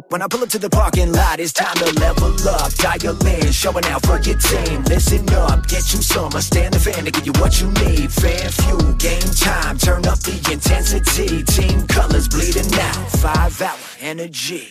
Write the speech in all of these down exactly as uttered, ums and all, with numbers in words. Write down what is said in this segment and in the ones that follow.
When I pull up to the parking lot, it's time to level up. Dial in, showing out for your team. Listen up, get you some. I stand the fan to give you what you need. Fan fuel, game time, turn up the intensity. Team colors bleeding out, five hour energy.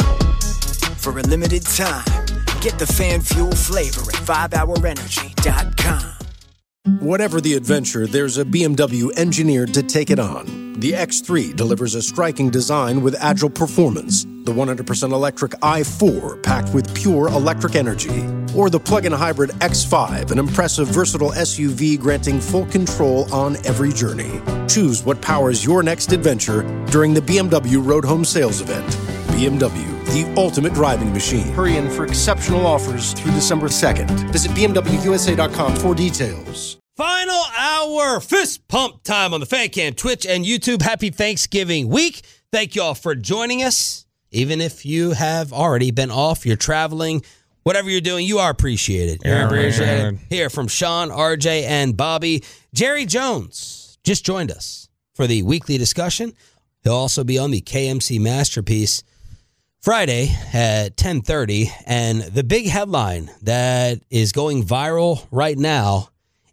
For a limited time, get the fan fuel flavor at five hour energy dot com. Whatever the adventure, there's a B M W engineered to take it on. The X three delivers a striking design with agile performance. The one hundred percent electric i four packed with pure electric energy. Or the plug-in hybrid X five, an impressive versatile S U V granting full control on every journey. Choose what powers your next adventure during the B M W Road Home Sales Event. B M W, the ultimate driving machine. Hurry in for exceptional offers through December second. Visit B M W U S A dot com for details. Final hour, fist pump time on the Fan Cam, Twitch, and YouTube. Happy Thanksgiving week. Thank you all for joining us. Even if you have already been off, you're traveling, whatever you're doing, you are appreciated. You're Yeah, appreciated. man. Here from Sean, R J, and Bobby. Jerry Jones just joined us for the weekly discussion. He'll also be on the K M C Masterpiece Friday at ten thirty. And the big headline that is going viral right now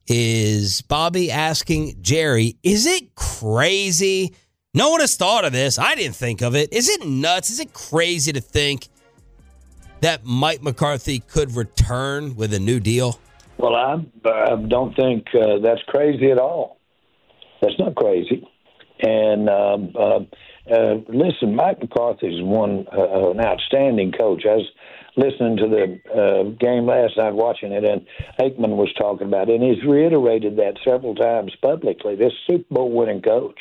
is Bobby asking Jerry, is it crazy? No one has thought of this. I didn't think of it. Is it nuts? Is it crazy to think that Mike McCarthy could return with a new deal? Well, I, I don't think uh, that's crazy at all. That's not crazy. And um, uh, uh, listen, Mike McCarthy is one uh, an outstanding coach. I was listening to the uh, game last night, watching it, and Aikman was talking about it, and he's reiterated that several times publicly. This Super Bowl winning coach,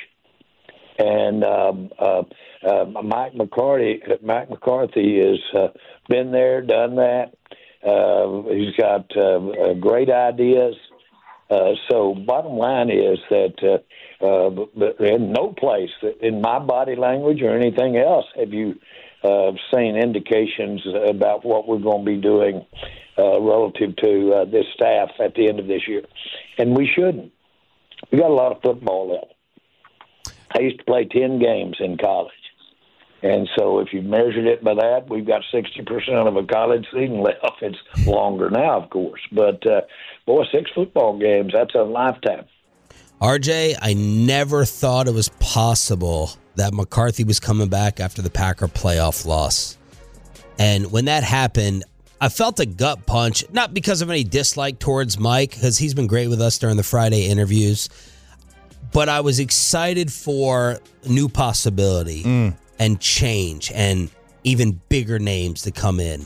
and um, uh, uh, Mike McCarthy, Mike McCarthy has uh, been there, done that. Uh, he's got uh, great ideas. Uh, so bottom line is that uh, uh, in no place in my body language or anything else have you uh, seen indications about what we're going to be doing uh, relative to uh, this staff at the end of this year. And we shouldn't. We got a lot of football left. I used to play ten games in college. And so if you measured it by that, we've got sixty percent of a college season left. It's longer now, of course. But, uh, boy, six football games, that's a lifetime. R J, I never thought it was possible that McCarthy was coming back after the Packer playoff loss. And when that happened, I felt a gut punch, not because of any dislike towards Mike, because he's been great with us during the Friday interviews, but I was excited for new possibility. Mm. And change and even bigger names to come in.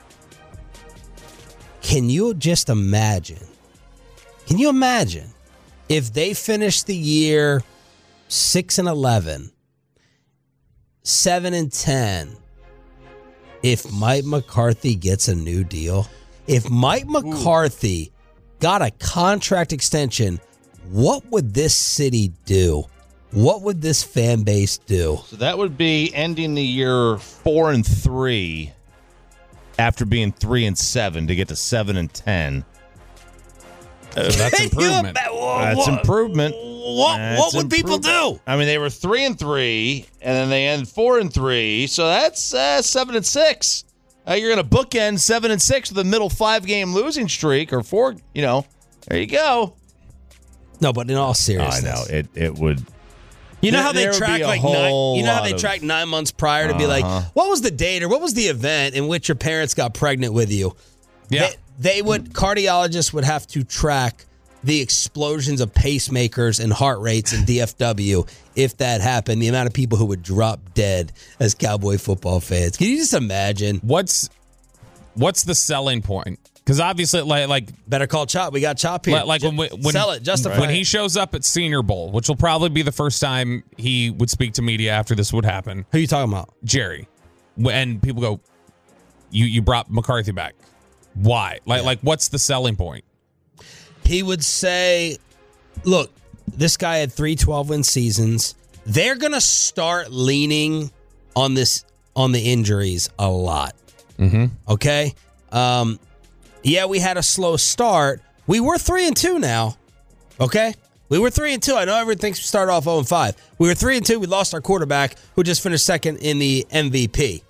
Can you just imagine? Can you imagine if they finish the year six and eleven, seven and ten? If Mike McCarthy gets a new deal, if Mike McCarthy got a contract extension, what would this city do? What would this fan base do? So that would be ending the year four and three after being three and seven to get to seven and ten. Uh, that's improvement. That's improvement. What, that's what would people do? I mean, they were three and three, and then they end four and three. So that's uh, seven and six. Uh, you're going to bookend seven and six with a middle five game losing streak or four. You know, there you go. No, but in all seriousness, I know it. It would. You know There- how they there would track be a like nine, whole you know how lot they of- track nine months prior to be like, Uh-huh. what was the date or what was the event in which your parents got pregnant with you? Yeah. They, they would cardiologists would have to track the explosions of pacemakers and heart rates in D F W if that happened. The amount of people who would drop dead as Cowboy football fans. Can you just imagine? What's what's the selling point? Because obviously, like, like Better call Chop. We got Chop here. like, like when, we- when Sell it. Justify when it. he shows up at Senior Bowl, which will probably be the first time he would speak to media after this would happen. Who are you talking about? Jerry, and people go, "You you brought McCarthy back. Why? Like Yeah. like what's the selling point?" He would say, look, this guy had three twelve-win seasons. They're going to start leaning on this on the injuries a lot. Mm-hmm. Okay? Um, yeah, we had a slow start. We were three and two now. Okay? We were three and two. I know everyone thinks we started off oh and five. We were three and two. We lost our quarterback, who just finished second in the M V P.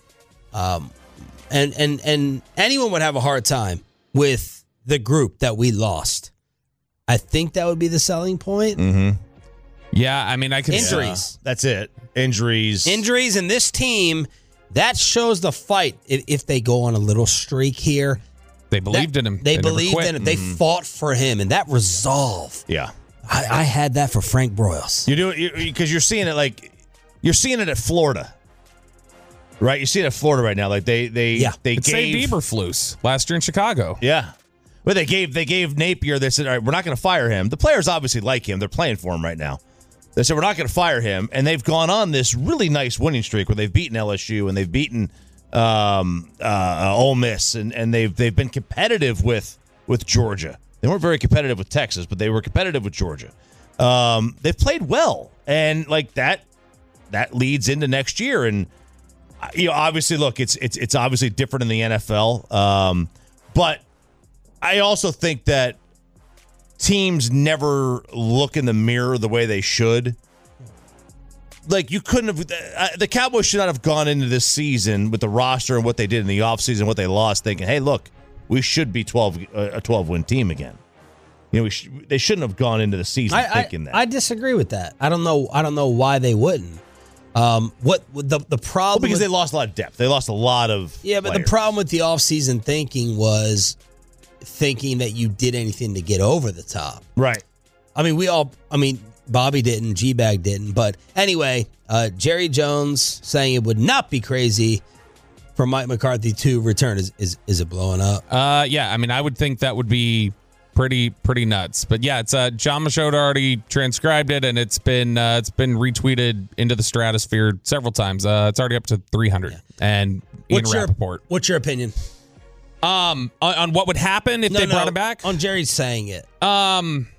Um, and and and anyone would have a hard time with the group that we lost. I think that would be the selling point. Mm-hmm. Yeah, I mean, I could Injuries. Yeah, that's it. Injuries. Injuries in this team, that shows the fight. If, if they go on a little streak here. They believed that, in him. They, they believed in him. They mm-hmm. fought for him, and that resolve. Yeah. I, I had that for Frank Broyles. You do it because you're seeing it like you're seeing it at Florida. Right? You see it at Florida right now. Like they they yeah. they it's gave saved Eberflus last year in Chicago. Yeah. Well, they gave they gave Napier. They said, "All right, we're not going to fire him." The players obviously like him. They're playing for him right now. They said, "We're not going to fire him," and they've gone on this really nice winning streak where they've beaten L S U and they've beaten um, uh, Ole Miss, and, and they've they've been competitive with with Georgia. They weren't very competitive with Texas, but they were competitive with Georgia. Um, they've played well, and like that that leads into next year. And you know, obviously, look, it's it's it's obviously different in the N F L, um, but I also think that teams never look in the mirror the way they should. Like, you couldn't have uh, – the Cowboys should not have gone into this season with the roster and what they did in the offseason, what they lost, thinking, hey, look, we should be twelve a twelve-win team again. You know, we sh- they shouldn't have gone into the season I, thinking I, that. I disagree with that. I don't know I don't know why they wouldn't. Um, what the the problem well, because with, they lost a lot of depth. They lost a lot of Yeah, but players. the problem with the offseason thinking was – thinking that you did anything to get over the top. Right. I mean, we all, I mean, Bobby didn't, G-Bag didn't. But anyway, uh, Jerry Jones saying it would not be crazy for Mike McCarthy to return. Is is, is it blowing up? Uh, yeah, I mean, I would think that would be pretty pretty nuts. But yeah, it's uh, John Machota already transcribed it, and it's been uh, it's been retweeted into the stratosphere several times. Uh, it's already up to three hundred. Yeah. And Ian what's your, Rappaport. What's your opinion? Um, on, on what would happen if no, they no, brought it back? On Jerry saying it. Um,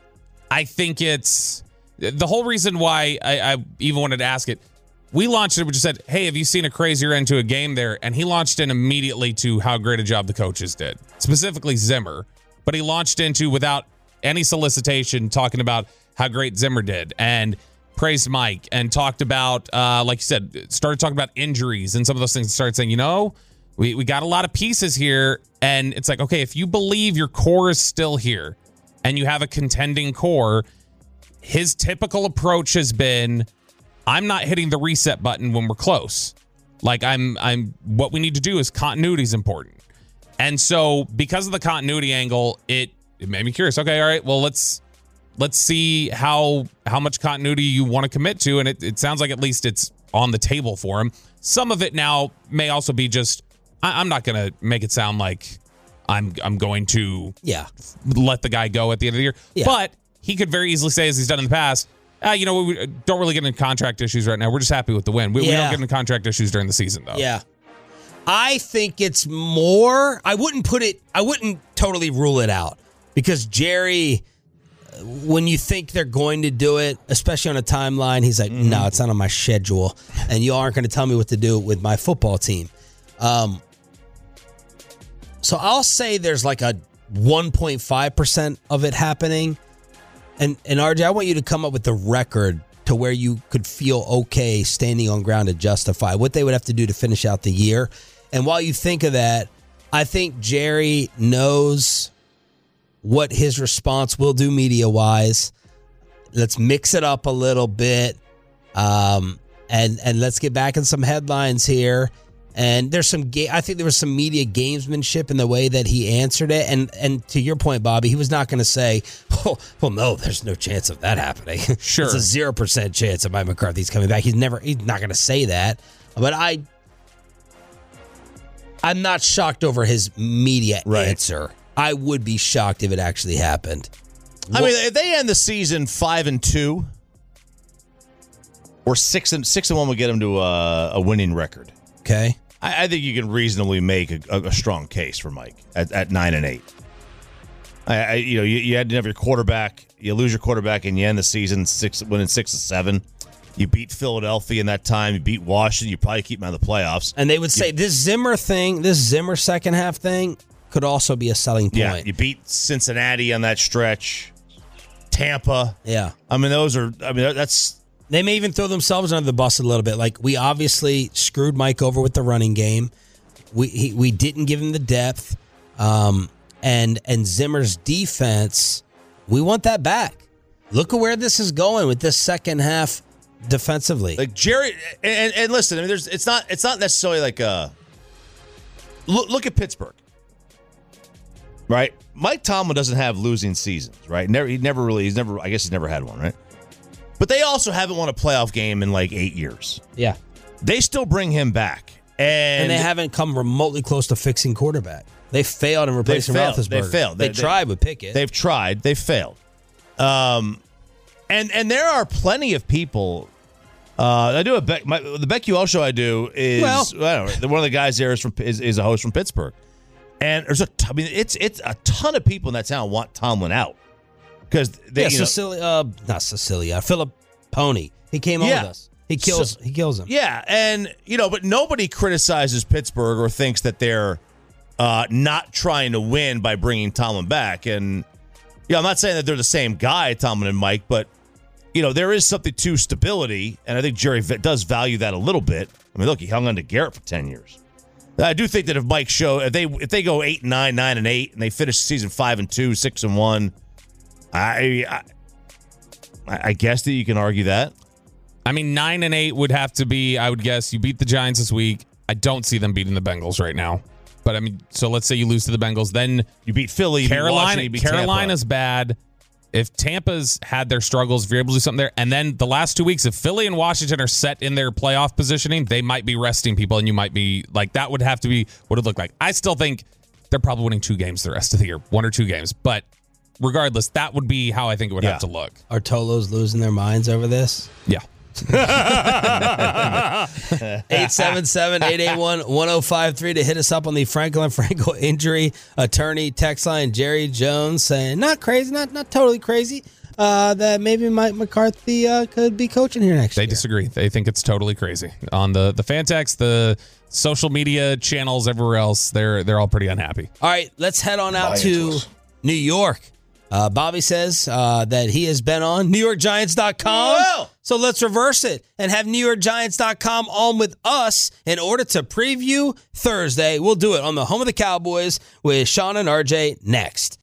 I think it's the whole reason why I, I even wanted to ask it. We launched it. We just said, "Hey, have you seen a crazier end to a game there?" And he launched in immediately to how great a job the coaches did, specifically Zimmer. But he launched into without any solicitation, talking about how great Zimmer did and praised Mike and talked about, uh, like you said, started talking about injuries and some of those things. And started saying, you know. We we got a lot of pieces here, and it's like, okay, if you believe your core is still here and you have a contending core, his typical approach has been, I'm not hitting the reset button when we're close. Like, I'm I'm what we need to do is continuity is important. And so because of the continuity angle, it, it made me curious. Okay, all right, well, let's let's see how how much continuity you want to commit to, and it, it sounds like at least it's on the table for him. Some of it now may also be just, I'm not going to make it sound like I'm I'm going to yeah. let the guy go at the end of the year. Yeah. But he could very easily say, as he's done in the past, ah, you know, we don't really get into contract issues right now. We're just happy with the win. We, yeah. we don't get into contract issues during the season, though. Yeah. I think it's more, I wouldn't put it, I wouldn't totally rule it out because Jerry, when you think they're going to do it, especially on a timeline, he's like, mm-hmm. no, it's not on my schedule. And you aren't going to tell me what to do with my football team. Um, So I'll say there's like a one point five percent of it happening. And and R J, I want you to come up with the record to where you could feel okay standing on ground to justify what they would have to do to finish out the year. And while you think of that, I think Jerry knows what his response will do media-wise. Let's mix it up a little bit. Um, and, and let's get back in some headlines here. And there's some, ga- I think there was some media gamesmanship in the way that he answered it. And and to your point, Bobby, he was not going to say, oh, well, no, there's no chance of that happening. Sure. It's a zero percent chance of Mike McCarthy's coming back. He's never, he's not going to say that. But I, I'm not shocked over his media right. answer. I would be shocked if it actually happened. I well, mean, if they end the season five and two, or six and six and one would get them to a, a winning record. Okay. I, I think you can reasonably make a, a, a strong case for Mike at, at nine and eight. I, I you know, you, you had to have your quarterback. You lose your quarterback, and you end the season six, winning six and seven. You beat Philadelphia in that time. You beat Washington. You probably keep them out of the playoffs. And they would say you, this Zimmer thing, this Zimmer second half thing, could also be a selling point. Yeah, you beat Cincinnati on that stretch. Tampa. Yeah. I mean, those are. I mean, that's They may even throw themselves under the bus a little bit. Like, we obviously screwed Mike over with the running game. We he, we didn't give him the depth. Um, and and Zimmer's defense, we want that back. Look at where this is going with this second half defensively. Like Jerry, and, and listen, I mean, there's it's not it's not necessarily like a look. Look at Pittsburgh, right? Mike Tomlin doesn't have losing seasons, right? Never, he never really, he's never. I guess he's never had one, right? But they also haven't won a playoff game in like eight years. Yeah, they still bring him back, and, and they haven't come remotely close to fixing quarterback. They failed in replacing they failed. Roethlisberger. They failed. They, they, they tried they, with Pickett. They've tried. They failed. Um, and and there are plenty of people. Uh, I do a Beck, my, the BetQL show I do is well, I don't know, one of the guys there is from is, is a host from Pittsburgh, and there's a t- I mean it's it's a ton of people in that town want Tomlin out because they yeah, you know, Cecilia, uh, not Cecilia, Philip Pony. He came yeah. on with us. He kills. So, he kills him. Yeah, and you know, but nobody criticizes Pittsburgh or thinks that they're uh, not trying to win by bringing Tomlin back. And yeah, I'm not saying that they're the same guy, Tomlin and Mike, but you know, there is something to stability, and I think Jerry does value that a little bit. I mean, look, he hung on to Garrett for ten years. I do think that if Mike show if they if they go eight and nine, nine and eight, and they finish the season five and two, six and one, I, I I guess that you can argue that. I mean, nine and eight would have to be, I would guess, you beat the Giants this week. I don't see them beating the Bengals right now. But, I mean, so let's say you lose to the Bengals. Then you beat Philly, you Carolina, beat Washington, you beat Carolina's Tampa. bad. If Tampa's had their struggles, if you're able to do something there, and then the last two weeks, if Philly and Washington are set in their playoff positioning, they might be resting people, and you might be, like, that would have to be what it looked like. I still think they're probably winning two games the rest of the year, one or two games. But regardless, that would be how I think it would yeah. have to look. Are Tolos losing their minds over this? Yeah. eight seven seven, eight eight one, one oh five three to hit us up on the Franklin Frankel injury attorney text line. Jerry Jones saying, not crazy, not not totally crazy, uh, that maybe Mike McCarthy uh, could be coaching here next they year. They disagree. They think it's totally crazy. On the, the fan text, the social media channels, everywhere else, they're, they're all pretty unhappy. All right, let's head on out to New York. Uh, Bobby says uh, that he has been on New York Giants dot com. Whoa. So let's reverse it and have New York Giants dot com on with us in order to preview Thursday. We'll do it on the home of the Cowboys with Sean and R J next.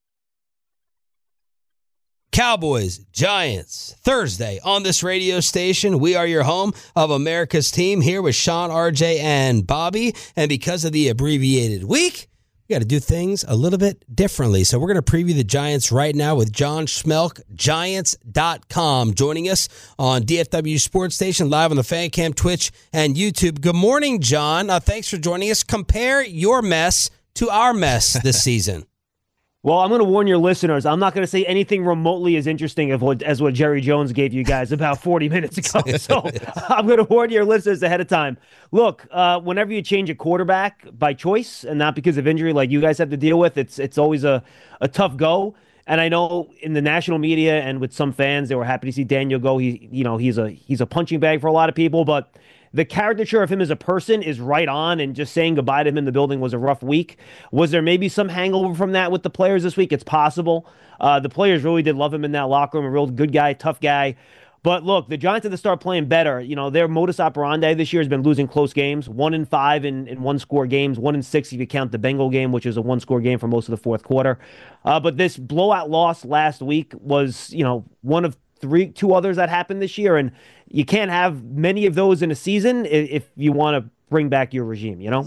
Cowboys, Giants, Thursday on this radio station. We are your home of America's team here with Sean, R J, and Bobby. And because of the abbreviated week, we got to do things a little bit differently. So we're going to preview the Giants right now with John Schmelk, Giants dot com, joining us on D F W Sports Station, live on the Fan Cam, Twitch, and YouTube. Good morning, John. Uh, thanks for joining us. Compare your mess to our mess this season. Well, I'm going to warn your listeners. I'm not going to say anything remotely as interesting as what, as what Jerry Jones gave you guys about forty minutes ago. So I'm going to warn your listeners ahead of time. Look, uh, whenever you change a quarterback by choice and not because of injury like you guys have to deal with, it's it's always a, a tough go. And I know in the national media and with some fans, they were happy to see Daniel go. He, you know, he's a he's a punching bag for a lot of people, but the caricature of him as a person is right on, and just saying goodbye to him in the building was a rough week. Was there maybe some hangover from that with the players this week? It's possible. Uh, the players really did love him in that locker room, a real good guy, tough guy. But look, the Giants have to start playing better. You know, their modus operandi this year has been losing close games, one in five in, in one-score games, one in six if you count the Bengal game, which is a one-score game for most of the fourth quarter. Uh, but this blowout loss last week was, you know, one of three, two others that happened this year, and you can't have many of those in a season if, if you want to bring back your regime, you know?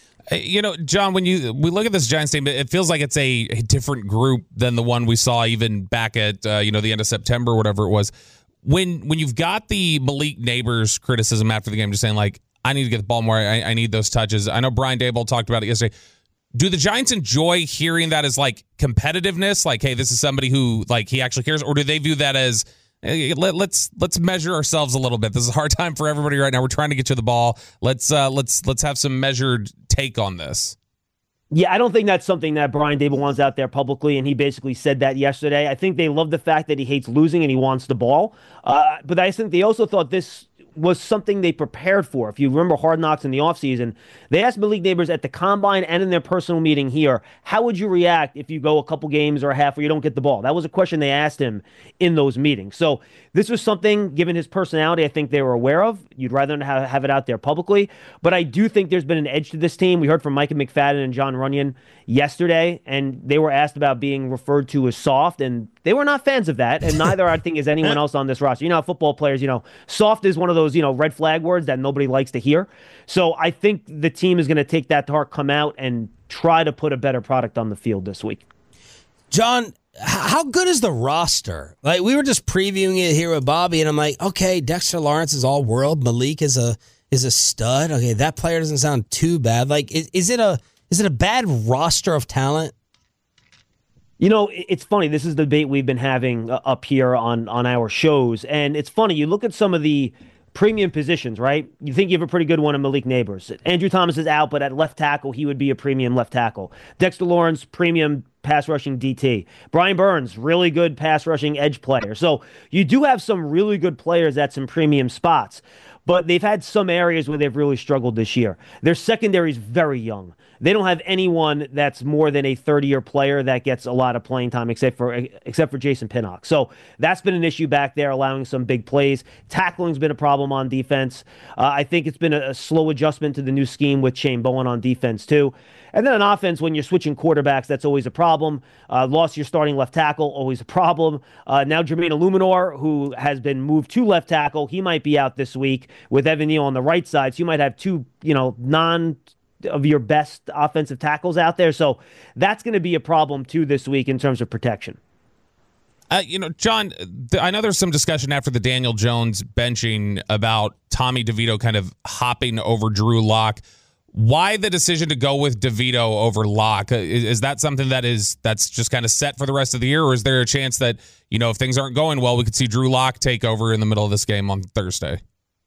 You know, John, when you we look at this Giants team, it feels like it's a, a different group than the one we saw even back at, uh, you know, the end of September, whatever it was. When when you've got the Malik Neighbors criticism after the game, just saying, like, I need to get the ball more, I, I need those touches. I know Brian Daboll talked about it yesterday. Do the Giants enjoy hearing that as, like, competitiveness? Like, hey, this is somebody who, like, he actually cares? Or do they view that as, hey, let, let's let's measure ourselves a little bit. This is a hard time for everybody right now. We're trying to get you the ball. Let's uh, let's let's have some measured take on this. Yeah, I don't think that's something that Brian Daboll wants out there publicly, and he basically said that yesterday. I think they love the fact that he hates losing and he wants the ball. Uh, but I think they also thought this was something they prepared for. If you remember Hard Knocks in the offseason, they asked Malik Neighbors at the Combine and in their personal meeting here, how would you react if you go a couple games or a half where you don't get the ball? That was a question they asked him in those meetings. So this was something, given his personality, I think they were aware of. You'd rather not have, have it out there publicly. But I do think there's been an edge to this team. We heard from Micah McFadden and John Runyon yesterday, and they were asked about being referred to as soft, and they were not fans of that, and neither, I think, is anyone else on this roster. You know how football players, you know, soft is one of those, you know, red flag words that nobody likes to hear. So I think the team is going to take that to heart, come out, and try to put a better product on the field this week. John, how good is the roster? Like, we were just previewing it here with Bobby, and I'm like, okay, Dexter Lawrence is all world. Malik is a is a stud. Okay, that player doesn't sound too bad. Like, is, is it a is it a bad roster of talent? You know, it's funny. This is the debate we've been having uh, up here on, on our shows. And it's funny. You look at some of the premium positions, right? You think you have a pretty good one in Malik Neighbors. Andrew Thomas is out, but at left tackle, he would be a premium left tackle. Dexter Lawrence, premium pass rushing D T. Brian Burns, really good pass rushing edge player. So you do have some really good players at some premium spots. But they've had some areas where they've really struggled this year. Their secondary is very young. They don't have anyone that's more than a thirty-year player that gets a lot of playing time, except for except for Jason Pinnock. So that's been an issue back there, allowing some big plays. Tackling's been a problem on defense. Uh, I think it's been a, a slow adjustment to the new scheme with Shane Bowen on defense too. And then on offense, when you're switching quarterbacks, that's always a problem. Uh, lost your starting left tackle, always a problem. Uh, now Jermaine Illuminor, who has been moved to left tackle, he might be out this week with Evan Neal on the right side. So you might have two, you know, non of your best offensive tackles out there. So that's going to be a problem too this week in terms of protection. Uh, you know, John, th- I know there's some discussion after the Daniel Jones benching about Tommy DeVito kind of hopping over Drew Lock. Why the decision to go with DeVito over Locke? Is, is that something that is that's just kind of set for the rest of the year, or is there a chance that, you know, if things aren't going well, we could see Drew Lock take over in the middle of this game on Thursday?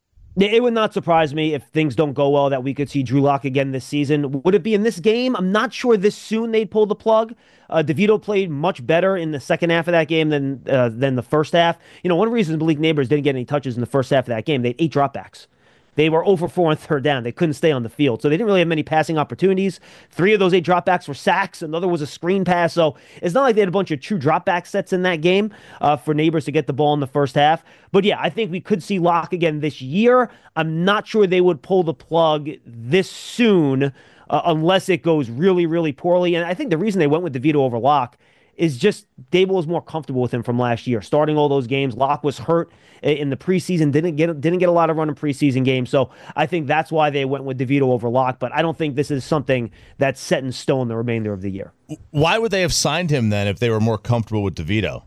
It would not surprise me if things don't go well that we could see Drew Lock again this season. Would it be in this game? I'm not sure this soon they'd pull the plug. Uh, DeVito played much better in the second half of that game than uh, than the first half. You know, one reason Malik Neighbors didn't get any touches in the first half of that game, they had eight dropbacks. They were zero for four on third down. They couldn't stay on the field. So they didn't really have many passing opportunities. Three of those eight dropbacks were sacks. Another was a screen pass. So it's not like they had a bunch of true dropback sets in that game uh, for Neighbors to get the ball in the first half. But yeah, I think we could see Locke again this year. I'm not sure they would pull the plug this soon uh, unless it goes really, really poorly. And I think the reason they went with DeVito over Locke is just Dable was more comfortable with him from last year, starting all those games. Locke was hurt in the preseason, didn't get didn't get a lot of run in preseason games. So I think that's why they went with DeVito over Locke. But I don't think this is something that's set in stone the remainder of the year. Why would they have signed him then if they were more comfortable with DeVito?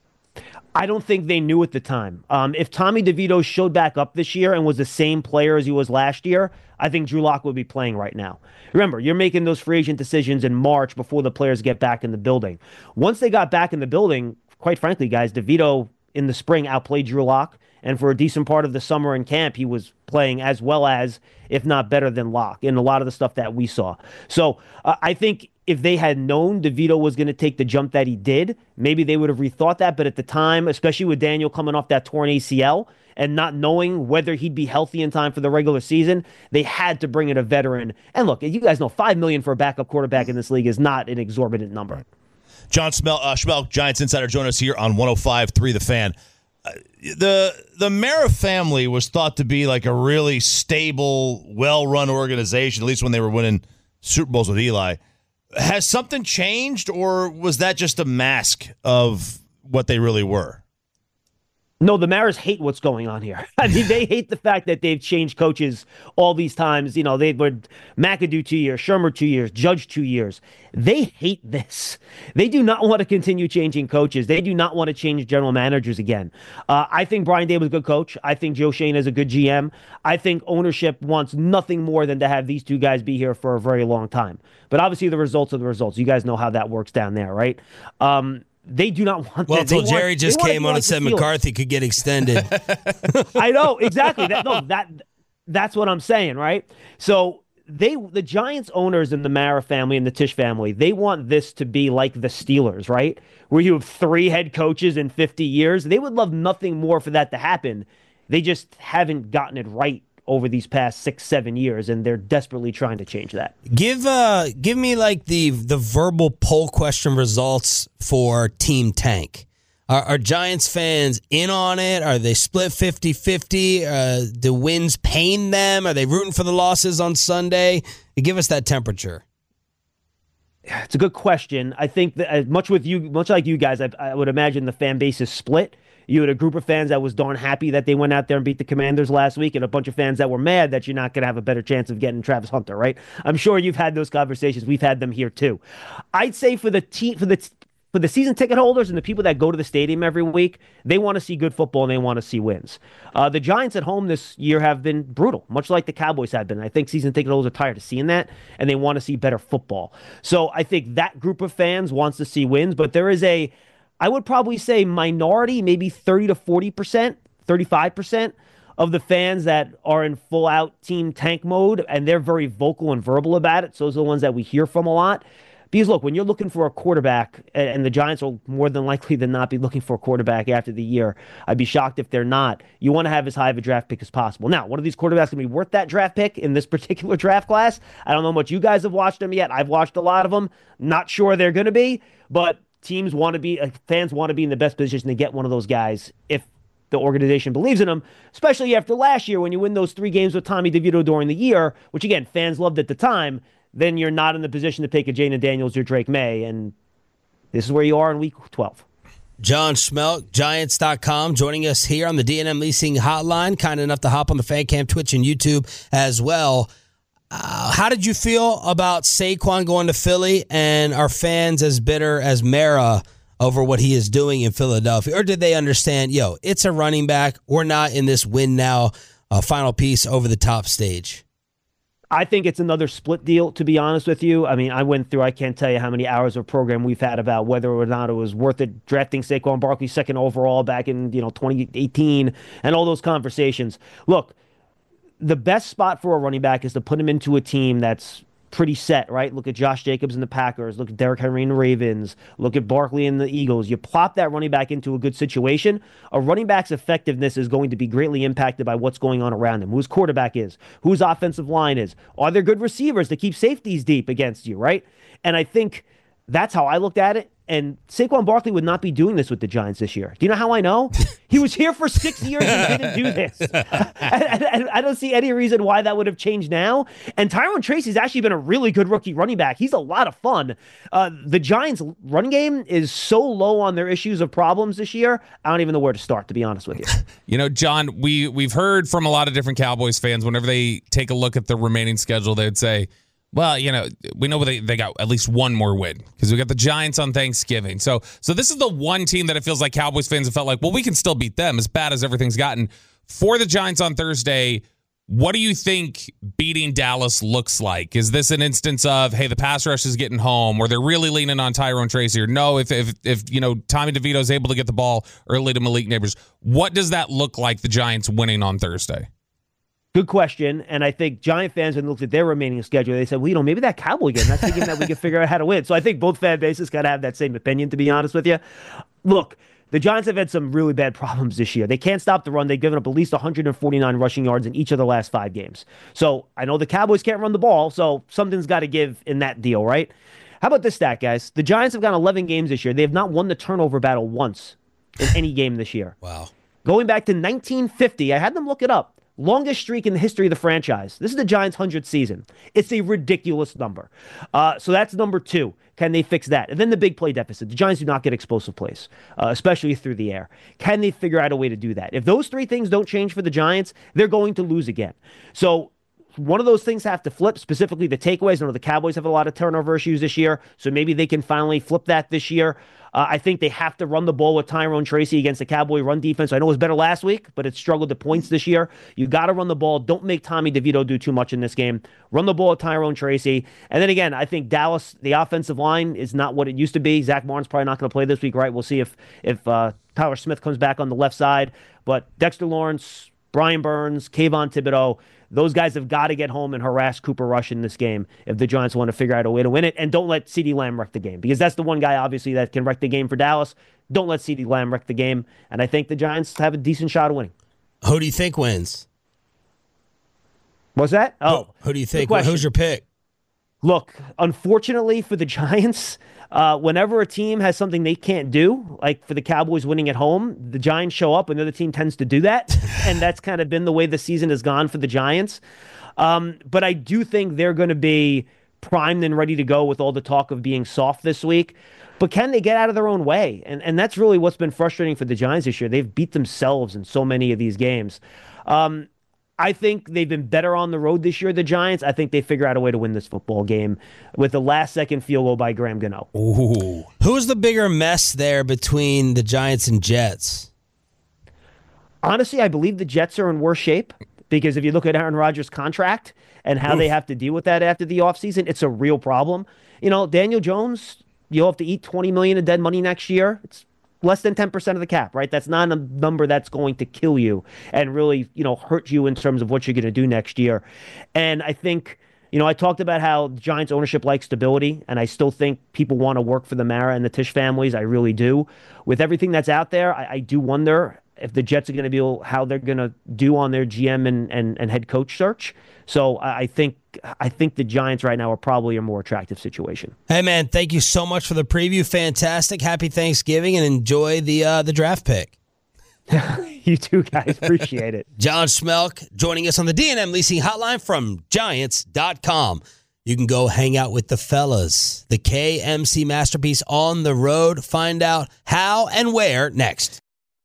I don't think they knew at the time. Um, if Tommy DeVito showed back up this year and was the same player as he was last year, I think Drew Lock would be playing right now. Remember, you're making those free agent decisions in March before the players get back in the building. Once they got back in the building, quite frankly, guys, DeVito in the spring outplayed Drew Lock. And for a decent part of the summer in camp, he was playing as well as, if not better than Locke in a lot of the stuff that we saw. So uh, I think if they had known DeVito was going to take the jump that he did, maybe they would have rethought that. But at the time, especially with Daniel coming off that torn A C L and not knowing whether he'd be healthy in time for the regular season, they had to bring in a veteran. And look, you guys know five million dollars for a backup quarterback in this league is not an exorbitant number. John Schmeelk, uh, Schmeelk, Giants Insider, join us here on one oh five point three The Fan. Uh, the the Mara family was thought to be like a really stable, well-run organization, at least when they were winning Super Bowls with Eli. Has something changed, or was that just a mask of what they really were? No, the Maras hate what's going on here. I mean, they hate the fact that they've changed coaches all these times. You know, they were McAdoo two years, Shermer two years, Judge two years. They hate this. They do not want to continue changing coaches. They do not want to change general managers again. Uh, I think Brian Daboll is a good coach. I think Joe Schoen is a good G M. I think ownership wants nothing more than to have these two guys be here for a very long time. But obviously the results are the results. You guys know how that works down there, right? Um, They do not want Well, that. until Jerry want, just came on like and said McCarthy could get extended. I know, exactly. That, no, that that's what I'm saying, right? So they, the Giants owners and the Mara family and the Tisch family, they want this to be like the Steelers, right? Where you have three head coaches in fifty years. They would love nothing more for that to happen They just haven't gotten it right over these past six, seven years, and they're desperately trying to change that. Give uh, give me like the the verbal poll question results for Team Tank. Are, are Giants fans in on it? Are they split fifty-fifty? Uh, do wins pain them? Are they rooting for the losses on Sunday? Give us that temperature. It's a good question. I think that as much with you, much like you guys, I, I would imagine the fan base is split. You had a group of fans that was darn happy that they went out there and beat the Commanders last week, and a bunch of fans that were mad that you're not going to have a better chance of getting Travis Hunter, right? I'm sure you've had those conversations. We've had them here too. I'd say for the team, for the for the season ticket holders and the people that go to the stadium every week, they want to see good football and they want to see wins. Uh, the Giants at home this year have been brutal, much like the Cowboys have been. I think season ticket holders are tired of seeing that, and they want to see better football. So I think that group of fans wants to see wins, but there is a I would probably say minority, maybe thirty to forty percent, thirty-five percent of the fans that are in full out Team Tank mode, and they're very vocal and verbal about it. So those are the ones that we hear from a lot. Because look, when you're looking for a quarterback, and the Giants will more than likely than not be looking for a quarterback after the year, I'd be shocked if they're not. You want to have as high of a draft pick as possible. Now, one of these quarterbacks going to be worth that draft pick in this particular draft class? I don't know how much you guys have watched them yet. I've watched a lot of them. Not sure they're going to be, but teams want to be, uh, fans want to be in the best position to get one of those guys if the organization believes in them, especially after last year when you win those three games with Tommy DeVito during the year, which again, fans loved at the time. Then you're not in the position to pick a Jaden Daniels or Drake May, and this is where you are in week twelve. John Schmelk, Giants dot com, joining us here on the D and M Leasing Hotline, kind enough to hop on the Fan Cam, Twitch, and YouTube as well. Uh, how did you feel about Saquon going to Philly, and are fans as bitter as Mara over what he is doing in Philadelphia? Or did they understand, yo, it's a running back, we're not in this win now uh, final piece over the top stage? I think it's another split deal, to be honest with you. I mean, I went through, I can't tell you how many hours of program we've had about whether or not it was worth it drafting Saquon Barkley second overall back in, you know, twenty eighteen and all those conversations. Look, the best spot for a running back is to put him into a team that's pretty set, right? Look at Josh Jacobs and the Packers. Look at Derrick Henry and the Ravens. Look at Barkley and the Eagles. You plop that running back into a good situation. A running back's effectiveness is going to be greatly impacted by what's going on around him, who his quarterback is, who his offensive line is. Are there good receivers to keep safeties deep against you, right? And I think that's how I looked at it. And Saquon Barkley would not be doing this with the Giants this year. Do you know how I know? He was here for six years and didn't do this. And, and I don't see any reason why that would have changed now. And Tyrone Tracy's actually been a really good rookie running back. He's a lot of fun. Uh, the Giants' run game is so low on their issues of problems this year, I don't even know where to start, to be honest with you. You know, John, we, we've heard from a lot of different Cowboys fans, whenever they take a look at the remaining schedule, they'd say, well, you know, we know they, they got at least one more win because we got the Giants on Thanksgiving. So so this is the one team that it feels like Cowboys fans have felt like, well, we can still beat them as bad as everything's gotten. For the Giants on Thursday, what do you think beating Dallas looks like? Is this an instance of, hey, the pass rush is getting home, or they're really leaning on Tyrone Tracy, or no, if, if, if you know, Tommy DeVito is able to get the ball early to Malik Neighbors, what does that look like, the Giants winning on Thursday? Good question, and I think Giant fans, when they looked at their remaining schedule, they said, well, you know, maybe that Cowboy game, that's the game that we can figure out how to win. So I think both fan bases got to have that same opinion, to be honest with you. Look, the Giants have had some really bad problems this year. They can't stop the run. They've given up at least one hundred forty-nine rushing yards in each of the last five games. So I know the Cowboys can't run the ball, so something's got to give in that deal, right? How about this stat, guys? The Giants have gone eleven games this year. They have not won the turnover battle once in any game this year. Wow. Going back to nineteen fifty, I had them look it up. Longest streak in the history of the franchise. This is the Giants' hundredth season. It's a ridiculous number. Uh, so that's number two. Can they fix that? And then the big play deficit. The Giants do not get explosive plays, uh, especially through the air. Can they figure out a way to do that? If those three things don't change for the Giants, they're going to lose again. So one of those things have to flip, specifically the takeaways. I know the Cowboys have a lot of turnover issues this year, so maybe they can finally flip that this year. Uh, I think they have to run the ball with Tyrone Tracy against the Cowboy run defense. I know it was better last week, but it struggled to points this year. You got to run the ball. Don't make Tommy DeVito do too much in this game. Run the ball with Tyrone Tracy. And then again, I think Dallas, the offensive line is not what it used to be. Zach Martin's probably not going to play this week, right? We'll see if, if uh, Tyler Smith comes back on the left side. But Dexter Lawrence, Brian Burns, Kayvon Thibodeau, those guys have got to get home and harass Cooper Rush in this game if the Giants want to figure out a way to win it. And don't let CeeDee Lamb wreck the game, because that's the one guy, obviously, that can wreck the game for Dallas. Don't let CeeDee Lamb wreck the game. And I think the Giants have a decent shot of winning. Who do you think wins? What's that? Oh, Who, who do you think? question. Who's your pick? Look, unfortunately for the Giants, uh, whenever a team has something they can't do, like for the Cowboys winning at home, the Giants show up and the other team tends to do that. And that's kind of been the way the season has gone for the Giants. Um, but I do think they're going to be primed and ready to go with all the talk of being soft this week. But can they get out of their own way? And and that's really what's been frustrating for the Giants this year. They've beat themselves in so many of these games. Um, I think they've been better on the road this year, the Giants. I think they figure out a way to win this football game with the last-second field goal by Graham Gano. Ooh. Who's the bigger mess there between the Giants and Jets? Honestly, I believe the Jets are in worse shape because if you look at Aaron Rodgers' contract and how Oof. they have to deal with that after the offseason, it's a real problem. You know, Daniel Jones, you'll have to eat twenty million dollars of dead money next year. It's less than ten percent of the cap, right? That's not a number that's going to kill you and really, you know, hurt you in terms of what you're going to do next year. And I think, you know, I talked about how the Giants ownership likes stability, and I still think people want to work for the Mara and the Tisch families. I really do. With everything that's out there, I, I do wonder if the Jets are going to be able, how they're going to do on their G M and, and, and head coach search. So I, I think I think the Giants right now are probably a more attractive situation. Hey, man, thank you so much for the preview. Fantastic. Happy Thanksgiving, and enjoy the uh, the draft pick. You too, guys. Appreciate it. John Schmelk joining us on the D and M Leasing Hotline from Giants dot com. You can go hang out with the fellas. The K M C Masterpiece on the road. Find out how and where next.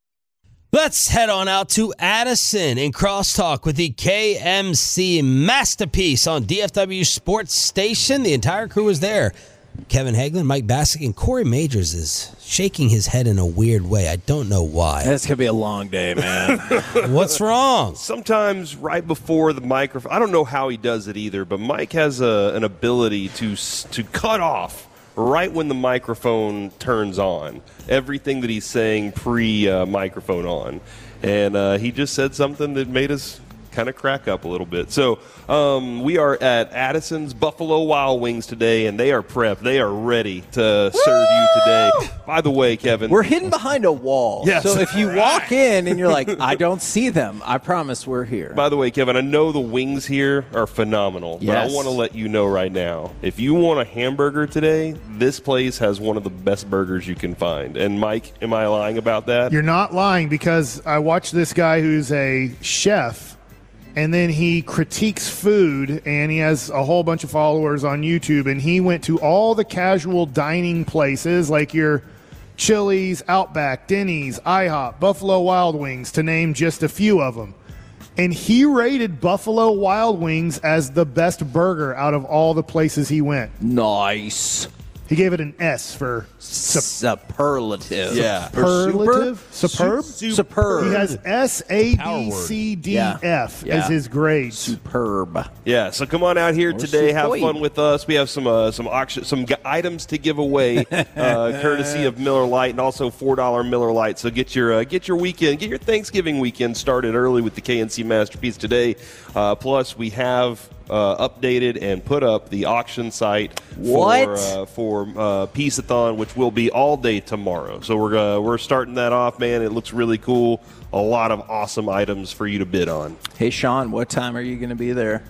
Let's head on out to Addison in Crosstalk with the K M C Masterpiece on D F W Sports Station. The entire crew is there. Kevin Hagelin, Mike Bassick, and Corey Majors is shaking his head in a weird way. I don't know why. It's going to be a long day, man. What's wrong? Sometimes right before the microphone, I don't know how he does it either, but Mike has a, an ability to to cut off right when the microphone turns on everything that he's saying pre-microphone uh, on. And uh, he just said something that made us kind of crack up a little bit. So um, we are at Addison's Buffalo Wild Wings today, and they are prepped. They are ready to Woo! serve you today. By the way, Kevin, we're hidden behind a wall. Yes. So if you walk in and you're like, I don't see them, I promise we're here. By the way, Kevin, I know the wings here are phenomenal, yes. but I want to let you know right now, if you want a hamburger today, this place has one of the best burgers you can find. And Mike, am I lying about that? You're not lying, because I watched this guy who's a chef, and then he critiques food, and he has a whole bunch of followers on YouTube, and he went to all the casual dining places like your Chili's, Outback, Denny's, IHOP, Buffalo Wild Wings, to name just a few of them. And he rated Buffalo Wild Wings as the best burger out of all the places he went. Nice. He gave it an S for sup- superlative. Yeah. Superlative? Superb? Su- superb. He has S, A, B, C, D, yeah. F yeah. as his grade. Superb. Yeah, so come on out here or today. Have superb. fun with us. We have some uh, some auction, some g- items to give away, uh, courtesy of Miller Lite, and also four dollar Miller Lite. So get your uh, get your weekend, get your Thanksgiving weekend started early with the K N C Masterpiece today. Uh, plus, we have uh, updated and put up the auction site what? for uh, for uh, Peace-a-thon, which will be all day tomorrow. So we're uh, we're starting that off, man. It looks really cool. A lot of awesome items for you to bid on. Hey, Sean, what time are you going to be there?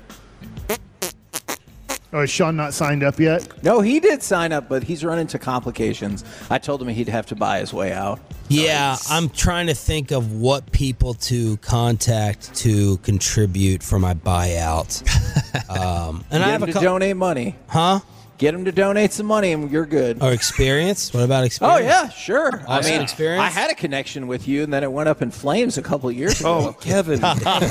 Oh, is Sean not signed up yet? No, he did sign up, but he's run into complications. I told him he'd have to buy his way out. Yeah, Nice. I'm trying to think of what people to contact to contribute for my buyout. Um, and Get I have him a to co- donate money. huh? Get him to donate some money, and you're good. Or experience? What about Oh, experience? yeah, sure. I Awesome mean, experience? I had a connection with you, and then it went up in flames a couple of years ago. Oh, Kevin.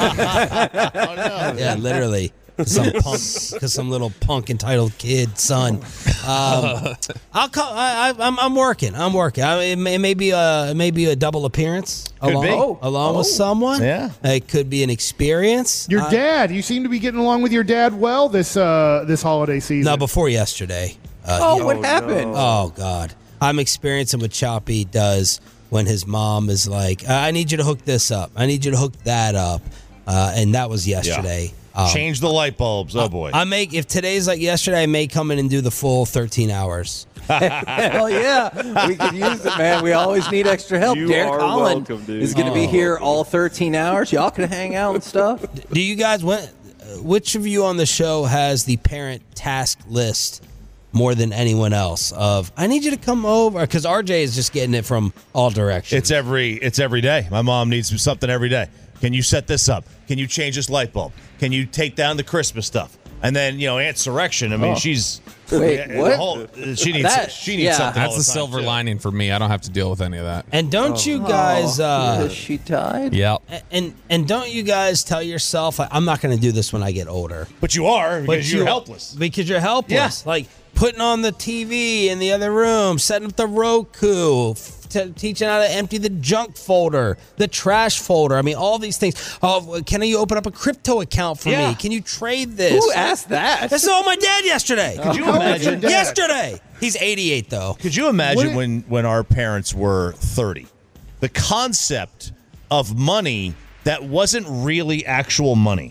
Yeah, literally. Some punk, because some little punk entitled kid son. Um, I'll call. I, I, I'm, I'm working. I'm working. I, it, may, it may be a, it may be a double appearance Could along, be. along Oh. with someone. Yeah. It could be an experience. Your Uh, dad. You seem to be getting along with your dad well this uh, this holiday season. No, before yesterday. Uh, Oh, he- what happened? Oh, God. I'm experiencing what Choppy does when his mom is like, I need you to hook this up. I need you to hook that up. Uh, and that was yesterday. Um, Change the light bulbs. Oh, boy. I make if today's like yesterday, I may come in and do the full thirteen hours. Hell yeah, we could use it, man. We always need extra help. You Derek are Holland welcome, dude. is going to be Oh. here all thirteen hours. Y'all can hang out and stuff. Do you guys want? Which of you on the show has the parent task list more than anyone else? Of I need you to come over because R J is just getting it from all directions. It's every it's every day. My mom needs something every day. Can you set this up? Can you change this light bulb? Can you take down the Christmas stuff? And then, you know, Aunt Surrection, I mean, Oh. she's Wait, the what? whole- she needs That- she needs yeah. something. That's all the time, silver too. lining for me. I don't have to deal with any of that. and don't you guys? Oh, uh, yeah, she died. Yep. and and don't you guys tell yourself I'm not going to do this when I get older? But you are because But you're you- helpless. Because you're helpless. Like putting on the T V in the other room, setting up the Roku, t- teaching how to empty the junk folder, the trash folder. I mean, all these things. Oh, can you open up a crypto account for Yeah. me? Can you trade this? Who asked that? I saw my dad yesterday. Could you How old is your imagine? dad? Yesterday. He's eighty-eight though. Could you imagine What- when when our parents were thirty? The concept of money that wasn't really actual money,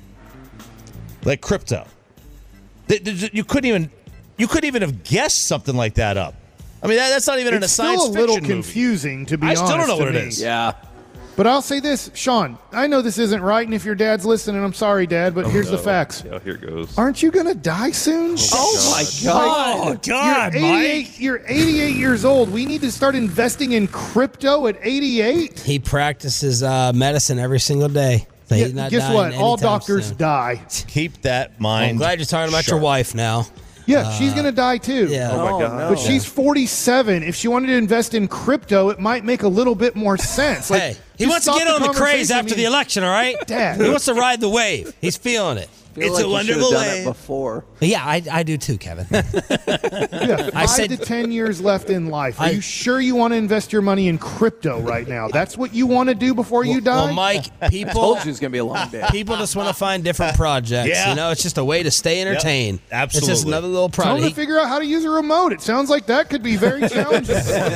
like crypto. Th- th- You couldn't even you couldn't even have guessed something like that up. I mean, that, that's not even in a It's science still a little fiction movie. confusing, to be I honest. still don't know to what it me. is. Yeah. But I'll say this, Sean, I know this isn't right, and if your dad's listening, I'm sorry, Dad, but here's the facts. Yeah, here goes. Aren't you going to die soon? Oh my God. God, you're eighty-eight, you're eighty-eight years old. We need to start investing in crypto at eighty-eight. He practices uh, medicine every single day. So Yeah, he's not guess dying what? All anytime doctors soon. die. Keep that Well, mind. I'm glad you're talking about your sharp. wife now. Yeah, she's going to die too. Yeah. Oh, my Oh, God. no. But she's forty-seven. If she wanted to invest in crypto, it might make a little bit more sense. Like, Hey, he just wants to stop get on the craze conversation. after I the mean, election, all right? Dad. He wants to ride the wave. He's feeling it. Feel It's like a you should've wonderful done wave. it before. Yeah, I, I do too, Kevin. Yeah, I five said- to ten years left in life. Are I- you sure you want to invest your money in crypto right now? That's what you want to do before you die? Well, Mike, people Told you it was going to be a long day. people just want to find different projects. Yeah. You know, it's just a way to stay entertained. It's just absolutely. another little Tell them to project. figure out how to use a remote. It sounds like that could be very challenging.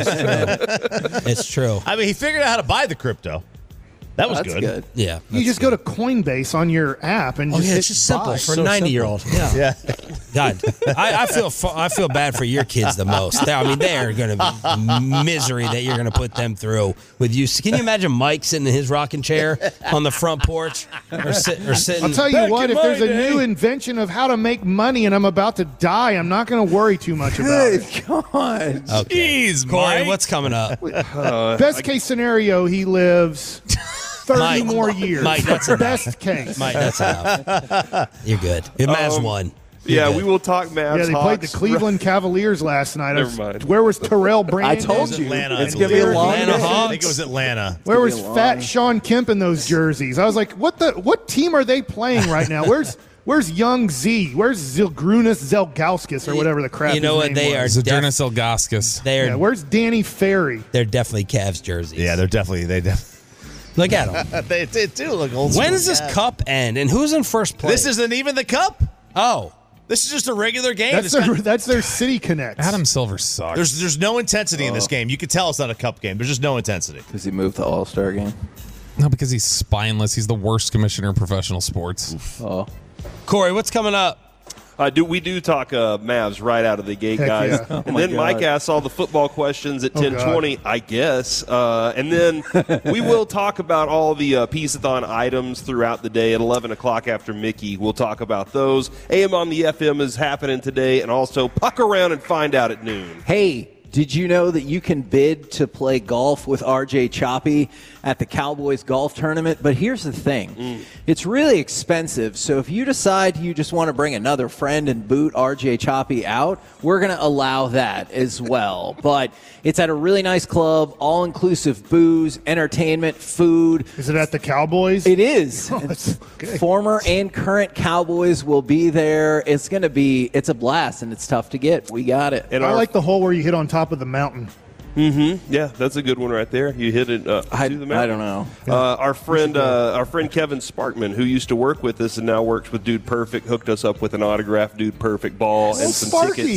It's true. I mean, he figured out how to buy the crypto. That was That's good. good. Yeah. you just go to Coinbase on your app and Oh just yeah, hit it's just simple buy. for So a ninety-year-old. Yeah. Yeah. God, I, I feel fu- I feel bad for your kids the most. They- I mean, they are going to be misery that you're going to put them through with you. Can you imagine Mike sitting in his rocking chair on the front porch or, sit, or sitting? I'll tell you Back what, in if there's my a day. new invention of how to make money and I'm about to die, I'm not going to worry too much about it. Good God. Okay. Jeez, Corey, Mike. what's coming up? Best case scenario, he lives thirty Mike, more years. Mike, that's enough. Best case. Mike, that's enough. You're good. Your Mavs Um, won. Yeah, good. we will talk Mavs. Yeah, they played the Hawks. Cleveland Cavaliers last night. I was- Never mind. Where was Terrell Brandon? I told was you. Atlanta, I it's going to be a believe. long Atlanta day. Hawks. I think it was Atlanta. Where was gonna be a Fat long- Sean Kemp in those jerseys? I was like, what the? What team are they playing right now? Where's Where's Young Z? Where's Zilgrunas Zelgauskas or whatever the crap? You know his what? name They was? are Zadurnis Ilgauskas. They're Yeah, where's Danny Ferry? they're definitely Cavs jerseys. Yeah, they're definitely they definitely Look at them. they, they do look old. When school. does this Yeah. cup end? And who's in first place? This isn't even the cup. oh. This is just a regular game. That's It's their got- that's their City Connects. Adam Silver sucks. there's there's no intensity in this game. You can tell it's not a cup game. There's just no intensity. Does he move the All Star game? no, because he's spineless. He's the worst commissioner in professional sports. Oh. Corey, what's coming up? Uh, do we do talk uh, Mavs right out of the gate, Heck guys? yeah. And my then God. Mike asks all the football questions at Oh, ten twenty, I guess. Uh, and then we will talk about all the uh, Peace-a-thon items throughout the day at eleven o'clock after Mickey. We'll talk about those. A M on the F M is happening today, and also puck around and find out at noon. Hey, did you know that you can bid to play golf with R J Choppy at the Cowboys golf tournament? But here's the thing. Mm. It's really expensive. So if you decide you just want to bring another friend and boot R J Choppy out, we're going to allow that as well. But it's at a really nice club, all-inclusive booze, entertainment, food. Is it at the Cowboys? It is. Oh, that's okay. Former and current Cowboys will be there. It's going to be, it's a blast, and it's tough to get. We got it. And I our, like the hole where you hit on top of the mountain. yeah, that's a good one right there. You hit it uh, I, to the mountain. I don't know. Uh, our friend, uh, our friend Kevin Sparkman, who used to work with us and now works with Dude Perfect, hooked us up with an autographed Dude Perfect ball Oh, and some Sparky. tickets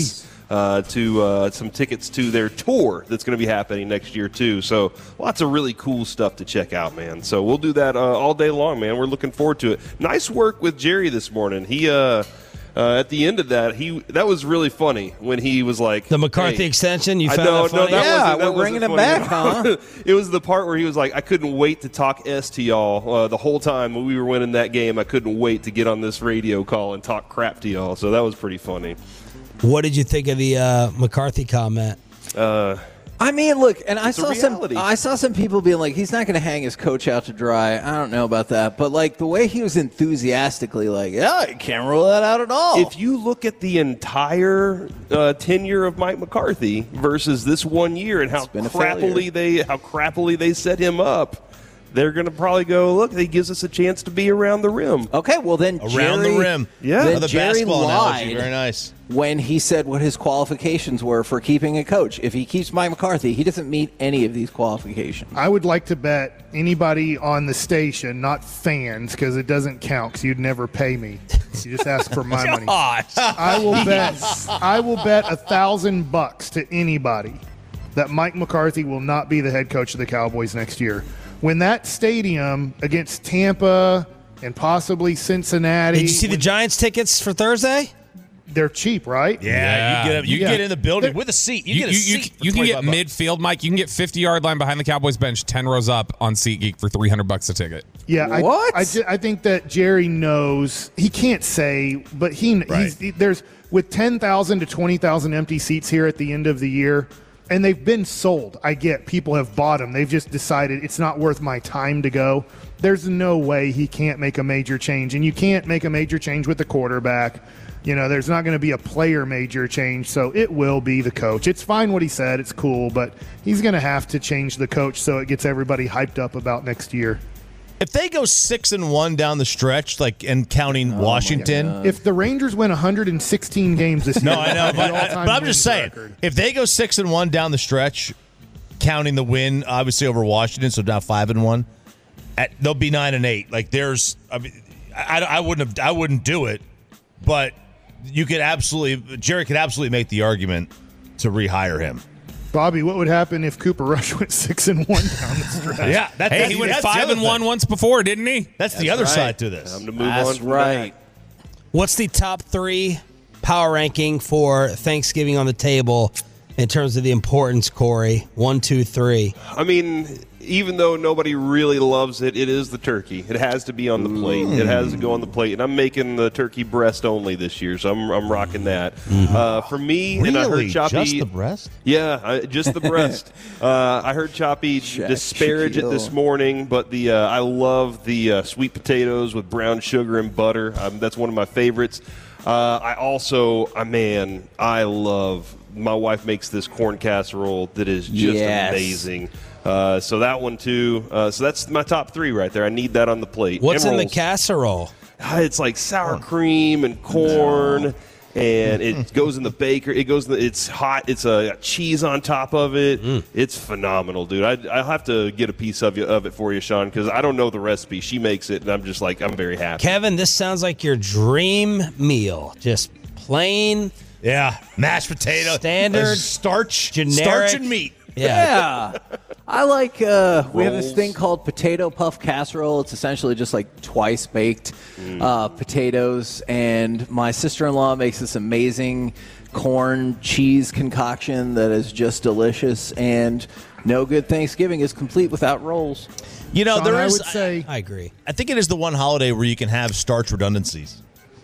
uh, to uh, some tickets to their tour that's going to be happening next year too. So lots of really cool stuff to check out, man. So we'll do that uh, all day long, man. We're looking forward to it. Nice work with Jerry this morning. He uh, uh, at the end of that, he that was really funny when he was like the McCarthy hey, extension. You I found know, that funny? No, that Yeah, wasn't, that we're bringing wasn't him back, funny. huh? It was the part where he was like, I couldn't wait to talk S to y'all uh, the whole time when we were winning that game. I couldn't wait to get on this radio call and talk crap to y'all. So that was pretty funny. What did you think of the uh, McCarthy comment? Uh, I mean, look, and I It's a saw some. reality. I saw some people being like, "He's not going to hang his coach out to dry." I don't know about that, but like the way he was enthusiastically like, "Yeah, I can't rule that out at all." if you look at the entire uh, tenure of Mike McCarthy versus this one year and how been a failure. crappily they how crappily they set him up, they're going to probably go, look, he gives us a chance to be around the rim. Okay, well then Around Jerry, the rim. Yeah. then For the Jerry basketball analogy. lied Very nice. when he said what his qualifications were for keeping a coach. If he keeps Mike McCarthy, he doesn't meet any of these qualifications. I would like to bet anybody on the station, not fans, because it doesn't count, because you'd never pay me. You just ask for my money. Gosh. I will bet. I will bet a thousand bucks to anybody that Mike McCarthy will not be the head coach of the Cowboys next year. When that stadium against Tampa and possibly Cincinnati, Did you see the when- Giants tickets for Thursday? they're cheap, right? Yeah, Yeah. you get you Yeah. get in the building There- with a seat. You, You, get a you, seat. you, for you can get twenty-five bucks. midfield, Mike. You can get fifty-yard line behind the Cowboys bench, ten rows up on SeatGeek for three hundred bucks a ticket. Yeah, I, What? I, ju- I think that Jerry knows he can't say, but he, Right. he's, he there's with ten thousand to twenty thousand empty seats here at the end of the year, and they've been sold. I get people have bought them. They've just decided it's not worth my time to go. There's no way he can't make a major change, and you can't make a major change with the quarterback. You know, there's not going to be a player major change, so it will be the coach. It's fine what he said. It's cool, but he's going to have to change the coach so it gets everybody hyped up about next year. If they go six and one down the stretch, like and counting Washington. If the Rangers win one hundred sixteen games this year, No, I know, the but, all-time but I'm just wins saying, record. if they go six and one down the stretch, counting the win obviously over Washington, so now five and one, at, they'll be nine and eight. Like there's, I mean, I, I wouldn't have, I wouldn't do it, but you could absolutely, Jerry could absolutely make the argument to rehire him. Bobby, what would happen if Cooper Rush went six and one down the stretch? Yeah, that's, Hey, that's, he went that's the five other and one thing. once before, didn't he? That's, the other side to this. Time to move That's on from right. What's the top three power ranking for Thanksgiving on the table in terms of the importance, Corey? One, two, three. that. I mean, even though nobody really loves it, it is the turkey. It has to be on the plate. It has to go on the plate. And I'm making the turkey breast only this year, so I'm, I'm rocking that. Uh, for me, and I heard Really? Choppy. Just the breast? Yeah, I, just the breast. uh, I heard Choppy Shaq disparage it Shaquille. this morning, but the uh, I love the uh, sweet potatoes with brown sugar and butter. Um, that's one of my favorites. Uh, I also, uh, man, I love. My wife makes this corn casserole that is just Yes. amazing. Uh, so that one too. Uh, so that's my top three right there. I need that on the plate. What's And in the rolls. casserole? Ah, It's like sour cream and corn, and it goes in the baker. It goes. In the, it's hot. It's a cheese on top of it. Mm. It's phenomenal, dude. I, I'll have to get a piece of you of it for you, Sean, because I don't know the recipe. She makes it, and I'm just like I'm very happy. Kevin, this sounds like your dream meal. Just plain. Yeah, mashed potato, Standard, uh, starch, generic. starch and meat. Yeah. Yeah. I like, uh, we have this Rolls. thing called potato puff casserole. It's essentially just like twice baked uh, potatoes. And my sister in law makes this amazing corn cheese concoction that is just delicious. And no good Thanksgiving is complete without rolls. You know, Sean, there I is. would say I agree. I think it is the one holiday where you can have starch redundancies.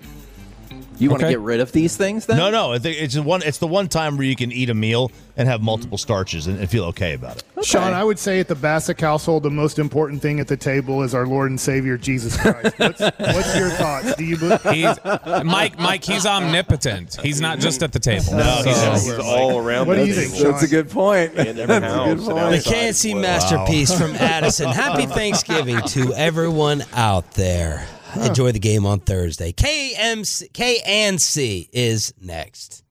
You want to Okay. get rid of these things then? No, no, I think it's the one. It's the one time where you can eat a meal and have multiple starches and, and feel okay about it. Sean, I would say at the Bassick household, the most important thing at the table is our Lord and Savior Jesus Christ. What's, what's your thoughts? Do you? be- He's Mike. Mike, he's omnipotent. He's not just at the table. No, So- he's- He's all around. What do that you think, table. That's a good point. And every That's a house good and point. The outside K N as C well. masterpiece from Addison. Happy Thanksgiving to everyone out there. Enjoy the game on Thursday. K M C, K and C is next.